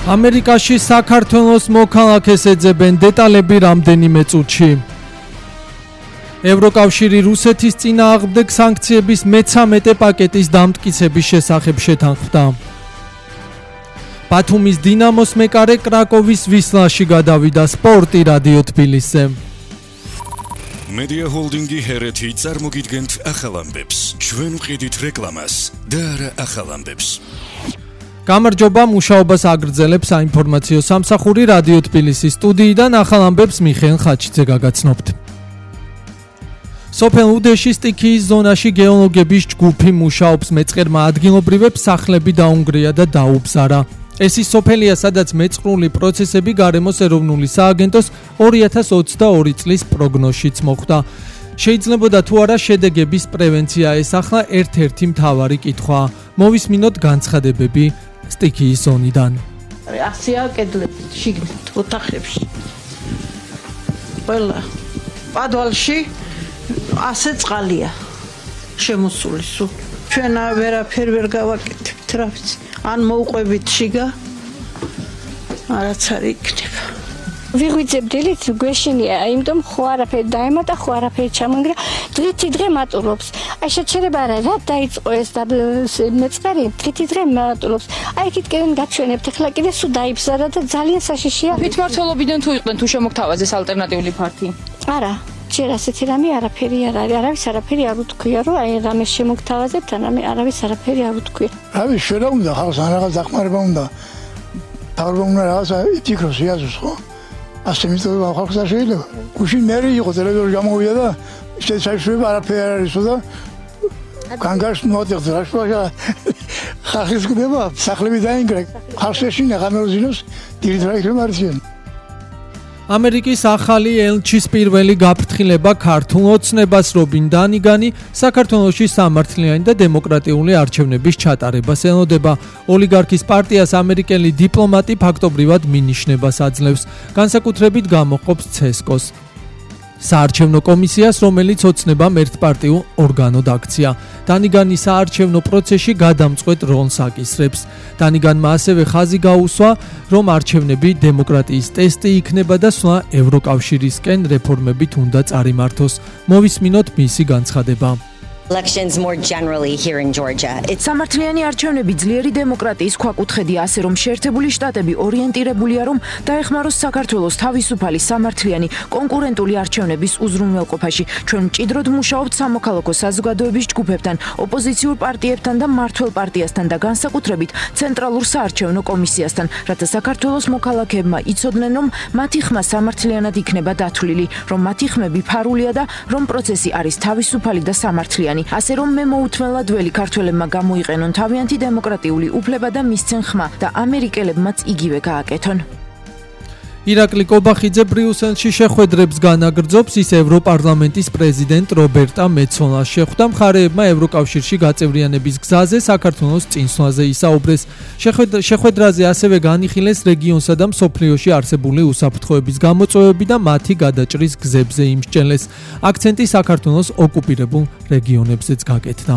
ამერიკაში საქართველოს მოქალაქეს ეძებენ დეტალები რამდენიმე წუთში. ევროკავშირი რუსეთის წინააღმდეგ სანქციების მე-13 პაკეტის დამტკიცების შესახებ შეთანხმდა. ბათუმის დინამოს მეკარე კრაკოვის ვისლაში გადავიდა. სპორტი რადიო თბილისზე. Media Holding-ი ჰერეთი წარმოგიდგენთ ახალ ამბებს. ჩვენ ვყიდით რეკლამას და არა ახალ ამბებს. გამარჯობა, მუშაობას აგრძელებს საინფორმაციო სამსახური რადიო თბილისის სტუდიიდან ახალ ამბებს მიხეილ ხაჩიძე გაგაცნობთ. სოფელ უდეში სტიქიის ზონაში გეოლოგების ჯგუფი მუშაობს. მეწყერმა ადგილობრივებს სახლები დაუნგრია და დაუბზარა. ეს ის სოფელია, სადაც მეწყრული პროცესები გარემოს ეროვნული სააგენტოს 2022 წლის პროგნოზშიც მოხვდა. შეიძლებოდა თუ არა შედეგების პრევენცია ესახლა ერთ-ერთი მთავარი კითხვა. მოვისმინოთ განცხადებები სტიქიის ზონიდან. ასია კედლები შიგნით ოთახებში. ყველა პადვალში ასე წყალია შემოსული სულ. ჩვენ ვერაფერ ვერ გავაკეთებთ რა ვიცი. ან მოუყვებით შიგა არაც არ იქნება. ვიღვიძებდით გვეშინია, იმიტომ ხო არაფერი დაემატა, ხო არაფერი ჩამონგრა, დღითი დღე მატულობს. აი შეჩერება არა, რა დაიწყო ეს მეწყერი, დღითი დღე მატულობს. აი იქითკენ გაჩვენებთ, ახლა კიდე სულ დაიბზარა და ძალიან საშიშია. თვითმმართველობიდან თუ იყვნენ თუ შემოგთავაზეს ალტერნატიული ფართი? არა, ჯერ ასეთი რამე არაფერი არ არის, არავის არაფერი არ უთქვია, რომ აი რამე შემოგთავაზებთ, რამე არავის არაფერი არ უთქვია. რავი, შენა უნდა ხალხს რაღაც დახმარება უნდა. თავრობა უნდა რაღაც იფიქროს იაზოს, ხო? ასე მიწოდება ხალხს არ შეიძლება. გუშინ მერი იყო ტელევიზორში გამოვიდა და შეიძლება არაფერი არ არისო და კანგარს მოაწერდა რა შუა ხალხის გდება სახლები დაინგრა ხალხს ეშინა გამეროზინოს დიდ რა იქნება არჩენ. ამერიკის ახალი ელჩის პირველი გაფრთხილება ქართულ ოცნებას რობინ დანიგანი საქართველოში სამართლიანი და დემოკრატიული არჩევნების ჩატარებას ელოდება. ოლიგარქის პარტიას ამერიკელი დიპლომატი ფაქტობრივად მინიშნებას აძლევს, განსაკუთრებით გამოყოფს ცესკოს საარჩევნო კომისიას, რომელიც ოცნებამ ერთპარტიულ ორგანოდ აქცია. დანიგანი საარჩევნო პროცესში გადამწყვეტ როლს აკისრებს. დანიგანმა ასევე ხაზი გაუსვა, რომ არჩევნები დემოკრატიის ტესტი იქნება და სვლა ევროკავშირისკენ რეფორმებით უნდა წარიმართოს. მოვისმინოთ მისი განცხადება. Elections more generally here in Georgia. სამართლიანი არჩევნები ძლიერი დემოკრატიის ქვაკუთხედია, ასე რომ შეერთებული შტატები ორიენტირებულია, რომ დაეხმაროს საქართველოს თავისუფალი სამართლიანი კონკურენტული არჩევნების უზრუნველყოფაში. ჩვენ მჭიდროდ მუშაობთ სამოქალაქო საზოგადოების ჯგუფებთან, ოპოზიციურ პარტიებთან და მმართველ პარტიასთან და განსაკუთრებით ცენტრალურ საარჩევნო კომისიასთან, რათა საქართველოს მოქალაქეებმა იცოდნენ, რომ მათი ხმა სამართლიანად იქნება დათვლილი, რომ მათი ხმები ფარულია და რომ პროცესი არის თავისუფალი და სამართლიანი. ასე რომ მე მოუთმელად ველი ქართველებმა გამოიყენონ თავიანთი დემოკრატიული უფლება და მისცენ ხმა და ამერიკელებმაც იგივე გააკეთონ. ირაკლი კობახიძე ბრიუსელში შეხვედრებს განაგრძობს. ის ევროპარლამენტის პრეზიდენტ რობერტა მეცოლას შეხვდა. მხარეებმა ევროკავშირში გაწევრიანების გზაზე საქართველოს წინსვლაზე ისაუბრეს. შეხვედრაზე ასევე განიხილეს რეგიონსა და მსოფლიოში არსებული უსაფრთხოების გამოწვევები და მათი გადაჭრის გზებზე იმსჭელეს. აქცენტი საქართველოს ოკუპირებულ რეგიონებზეც გაკეთდა.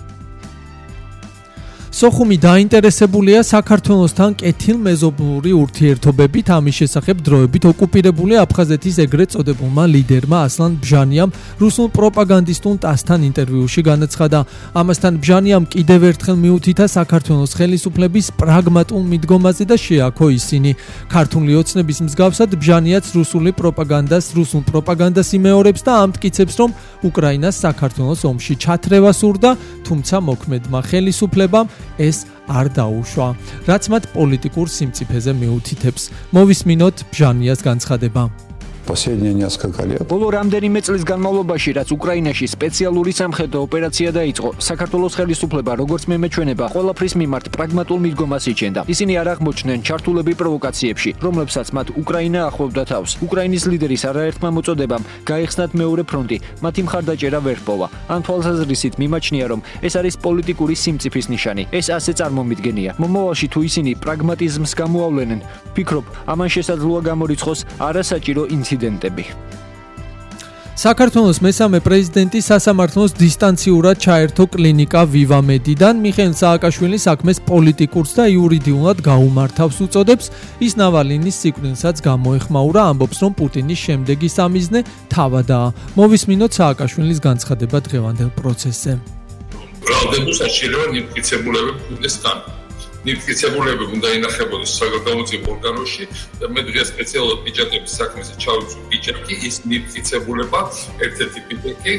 სოხუმი დაინტერესებულია საქართველოსთან კეთილმეზობლური ურთიერთობებით. ამის შესახებ დროებით ოკუპირებული აფხაზეთის ეგრეთ წოდებულმა ლიდერმა ასლან ბჟანიამ რუსულ პროპაგანდისტულ ტასთან ინტერვიუში განაცხადა. ამასთან ბჟანიამ კიდევ ერთხელ მიუთითა საქართველოს ხელისუფლების პრაგმატულ მიდგომაზე და შეაქო ისინი. ქართული ოცნების მსგავსად ბჟანიაც რუსულ პროპაგანდას იმეორებს და ამტკიცებს, რომ უკრაინას საქართველოს ომში ჩათრევა სურდა, თუმცა მოქმედმა ხელისუფლებამ ეს არ დაუშვა, რაც მათ პოლიტიკურ სიმწიფეზე მიუთითებს. მოვისმინოთ ბჟანიას განცხადება. ბოლო რამდენიმე წლის განმავლობაში, რაც უკრაინაში სპეციალური სამხედრო ოპერაცია დაიწყო, საქართველოს ხელისუფლება, როგორც მე მეჩვენება, ყველაფრის მიმართ პრაგმატულ მიდგომას იჩენდა. ისინი არ აღმოჩნდნენ ჩართულები პროვოკაციებში, რომლებსაც მათ უკრაინა ახლობდა თავს. უკრაინის ლიდერის არაერთმა მოწოდებამ გაიხსნათ მეორე ფრონტი, მათი მხარდაჭერა ვერ ჰპოვა. ამ თვალსაზრისით მიმაჩნია, რომ ეს არის პოლიტიკური სიმწიფის ნიშანი. ეს ასე წარმომიდგენია. მომავალში თუ ისინი პრაგმატიზმს გამოავლენენ, ფიქრობ, ამან შესაძლოა გამორიცხოს არასაჭირო ინციდენტები. საქართველოს მესამე პრეზიდენტი სასამართლოს დისტანციურად ჩაერთო კლინიკა ვივამედიდან. მიხეილ სააკაშვილის საქმეს პოლიტიკურს და იურიდიულად გაუმართავს უწოდებს. ის ნავალინის სიკვდილსაც გამოეხმაურა, ამბობს, რომ პუტინის შემდეგი სამიზნე თავადაა. მოვისმინოთ სააკაშვილის განცხადება დღევანდელ პროცესზე. ბრალდებულს საჭიროა ნიფიცებულებები ქუნდესთან. ნიფიცებულებები უნდა ინახებოდეს საგამოწმო ორგანოში და მე დღეს სპეციალურად პიჯაკების საქმეზე ჩავიწვი პიჯაკი, ის ნიფიცებულება ერთ-ერთი პიჯაკი,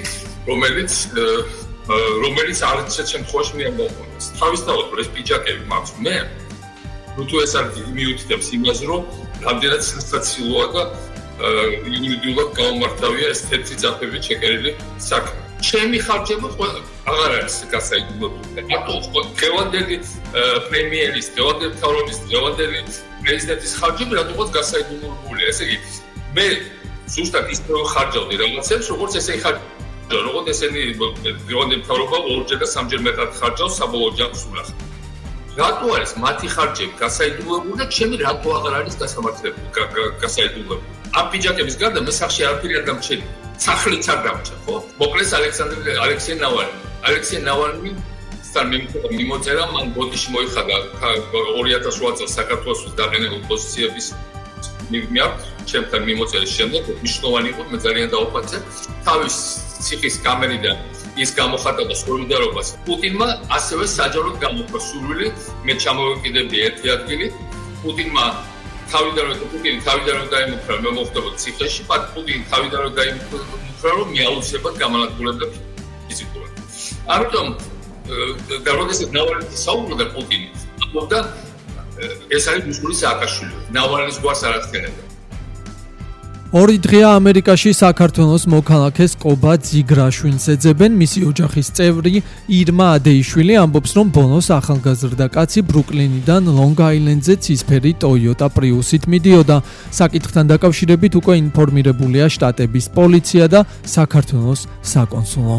რომელიც არც შემთხვევაში მე არ მოგონდეს. თავისთავად ეს პიჯაკები მაქვს მე, თუ ეს არ მიუთითებს იმას, რომ რამდენად სენსაციურია და იურიდიულად გაუმართავია ეს თეთრი წაფებით შეკერილი საქმე. ჩემი ხარჯები აღარ არის გასაიდუმლოებული. მარტო დღევანდელი პრემიერის, დღევანდელი მთავრობის, დღევანდელი პრეზიდენტის ხარჯები რატომღაც გასაიდუმლოებულია. ესე იგი, მე ზუსტად ისე ხარჯავდი რაღაცებს, როგორც ესე ხარჯავ, როგორც ესენი დღევანდელი მთავრობა ორჯერ და სამჯერ მეტად ხარჯავს საბოლოო ჯამს ვნახავ. რატო არის მათი ხარჯები გასაიდუმლოებული და ჩემი რატო აღარ არის გასაიდუმლოებული? ამ პიჯაკების გარდა მე სახში არაფერი არ დამრჩენია. სახლიც არ დამჭა, ხო? მოკლეს ალექსეი ნავალნი მიმოწერა, მან ბოდიში მოიხადა 2008 წელს საქართველოს დაყენებულ პოზიციების მიმართ, ჩემთან მიმოწერის შემდეგ მნიშვნელოვანი იყო, მე ძალიან დაუფასე. თავის ციხის კამერიდან ის გამოხატა და სოლიდარობას პუტინმა ასევე საჯაროდ გამოხდა სურვილი, მე ჩამოვეკიდებდი ერთი ადგილი, პუტინმა თავიდან დაიმუქრა, მე მოხდებოდა ციხეში, პუტინი თავიდან დაიმუქრა, რომ მიაუცებად გამანადგურებდა ფიზიკურად. ამიტომ და როდესაც ნავალნის საუბრობდა პუტინი, ამბობდა ეს არის მისული სააკაშვილი. ნავალნის გვარს არ აღწერებდა. ორი დღეა ამერიკაში საქართველოს მოქალაქეს ყობა ძიგრაშვილს ეძებენ. მისი ოჯახის წევრი ირმა ადეიშვილი ამბობს, რომ ბონოს ახალგაზრდა კაცი ბრუკლინიდან ლონგ-აილენდზე ცისფერი Toyota Prius-ით მიდიოდა. საკითხთან დაკავშირებით უკვე ინფორმირებულია შტატების პოლიცია და საქართველოს საკონსულო.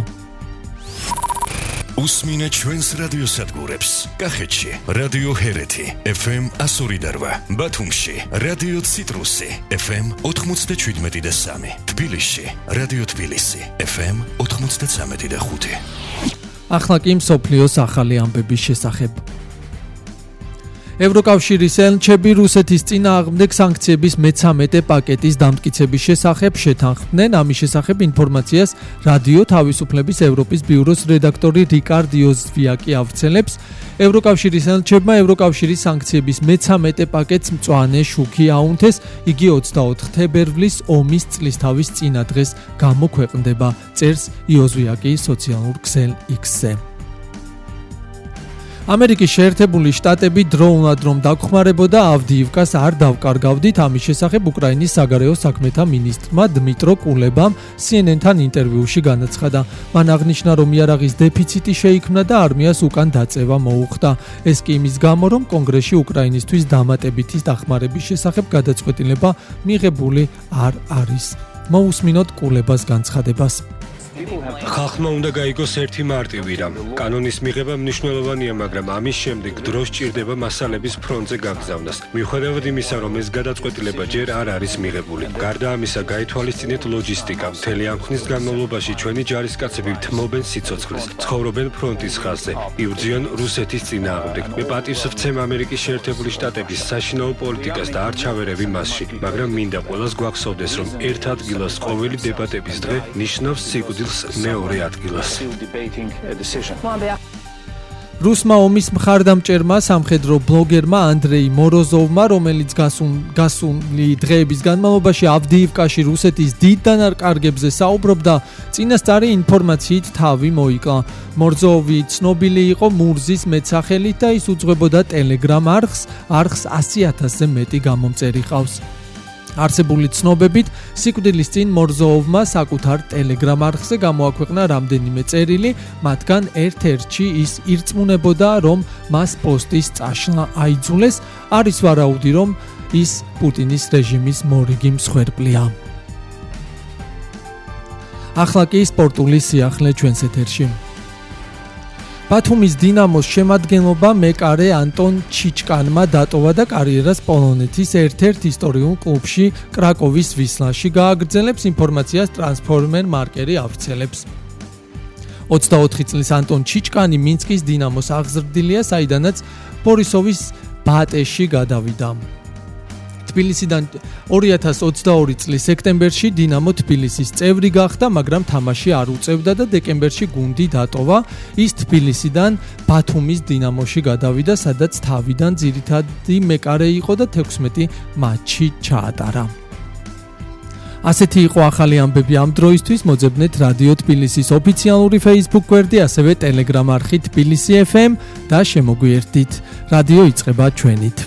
უსმინე ჩვენს რადიოსადგურებს. კახეთში რადიო ჰერეთი FM 102.8, ბათუმში რადიო ციტრუსი FM 97.3, თბილისში რადიო თბილისი FM 93.5. ახლა კი მსოფლიოს ახალი ამბების შესახებ. ევროკავშირის ელჩები რუსეთის წინააღმდეგ სანქციების მე-13 პაკეტის დამტკიცების შესახებ შეთანხმდნენ. ამის შესახებ ინფორმაციას რადიო თავისუფლების ევროპის ბიუროს რედაქტორი რიკარდ იოზვიაკი ავრცელებს. ევროკავშირის ელჩებმა ევროკავშირის სანქციების მე-13 პაკეტს მწვანე შუქი აუნთეს. იგი 24 თებერვლის ომის წლისთავის წინა დღეს გამოქვეყნდება, წერს იოზვიაკი სოციალურ ქსელ X-ზე. ამერიკის შეერთებული შტატები დროულად რომ დაგხმარებოდა ავდიივკას არ დავკარგავდით. ამის შესახებ უკრაინის საგარეო საქმეთა მინისტრმა დმიტრო კულებამ CNN-თან ინტერვიუში განაცხადა. მან აღნიშნა, რომ იარაღის დეფიციტი შეიქმნა და არმიას უკან დაწევა მოუხდა. ეს კი იმის გამო, რომ კონგრესში უკრაინისთვის დამატებითი დახმარების შესახებ გადაწყვეტილება მიღებული არ არის. მოусმინოთ კულებას განცხადებას. ხალხმა უნდა გაიგოს ერთი მარტივი რამ. კანონის მიღება მნიშვნელოვანია, მაგრამ ამის შემდეგ დრო სჭირდება მასალების ფრონტზე გაგზავნას. მიუხედავად იმისა, რომ ეს გადაწყვეტილება ჯერ არ არის მიღებული. გარდა ამისა, გაითვალისწინეთ ლოჯისტიკა. მთელი ამ ხნის განმავლობაში ჩვენი ჯარისკაცები თმობენ სიცოცხლეს, ცხოვრობენ ფრონტის ხაზზე, იბრძვიან რუსეთის წინააღმდეგ. მე პატივს ვცემ ამერიკის შეერთებული შტატების საშინაო პოლიტიკას და არ ჩავერევი მასში, მაგრამ მინდა ყველას გვახსოვდეს, რომ ერთ ადგილას ყოველი დებატების დღე ნიშნავს სიკვდილს მეორე ადგილას. რუსმა ომის მხარდამჭერმა სამხედრო ბლოგერმა ანდრეი მოროზოვმა, რომელიც გასული დღეების განმავლობაში ავდიივკაში რუსეთის დიდ დანაკარგებზე საუბრობდა, წინასწარი ინფორმაციით თავი მოიკლა. მოროზოვი ცნობილი იყო მურზის მეტსახელით და ის უძღვებოდა ტელეგრამ არხს 100,000-ზე მეტი გამომწერი ყავს. არსებული ცნობებით, სიკვდილის წინ მოროზოვმა საკუთარ ტელეგრამ არხზე გამოაქვეყნა რამდენიმე წერილი, მათგან ერთ-ერთში ის ირწმუნებოდა, რომ მას პოსტის წაშლა აიძულეს. არის ვარაუდი, რომ ის პუტინის რეჟიმის მორიგი მსხვერპლია. ახლა კი სპორტული სიახლე ჩვენს ეთერში. ბათუმის დინამოს შემადგენლობა მეკარე ანტონ ჩიჩკანმა დატოვა და კარიერას პოლონეთის ერთ-ერთ ისტორიულ კლუბში კრაკოვის ვისლაში გააგრძელებს, ინფორმაციას ტრანსფორმერ მარკერი ავრცელებს. 24 წლის ანტონ ჩიჩკანი მინსკის დინამოს აღზრდილია, საიდანაც ბორისოვის ბატეში გადავიდა. თბილისიდან 2022 წლის სექტემბერში დინამო თბილისის წევრი გახდა, მაგრამ თამაში არ უწევდა და დეკემბერში გუნდი დატოვა. ის თბილისიდან ბათუმის დინამოში გადავიდა, სადაც თავიდან ძირითადი მეკარე იყო და 16 მატჩი ჩაატარა. ასეთი იყო ახალი ამბები ამ დროისთვის. მოძებნეთ რადიო თბილისის ოფიციალური Facebook გვერდი, ასევე Telegram არხი თბილისი FM და შემოგვიერთდით. რადიო იწყება ჩვენით.